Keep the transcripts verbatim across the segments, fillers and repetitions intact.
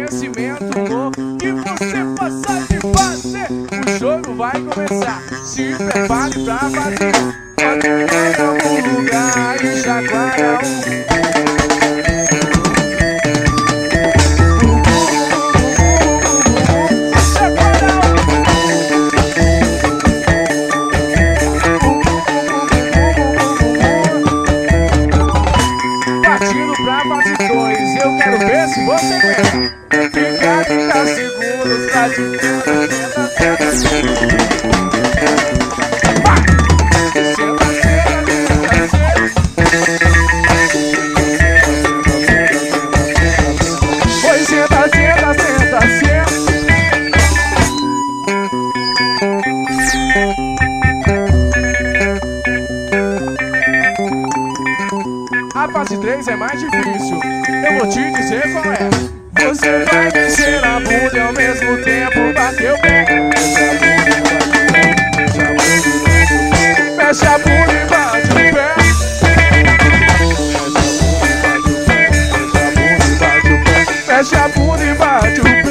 aquecimento louco que você passar de fazer. O jogo vai começar, se prepare pra fazer. Pode ficar em algum lugar e chacoalha o pra fase dois, eu quero ver se você aguenta. Fica trinta segundos pra te ver. Senta, senta, vai! Senta, senta, senta, foi, senta, senta, senta, senta. A fase três é mais difícil, eu vou te dizer qual é. Você vai mexer a bunda e ao mesmo tempo bater o pé. Mexe a bunda e bate o pé. Mexe a bunda e bate o pé.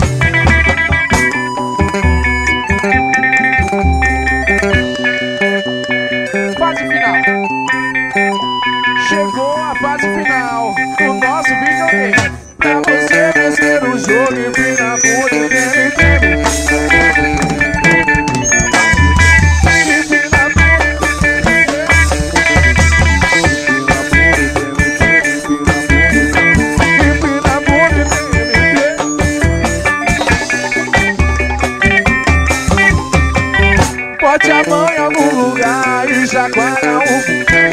Fase final. Chegou a fase final do nosso videogame. Pra você vencer o jogo e vir na bunda e treme, treme. Bote a mão em algum lugar e chacoalha o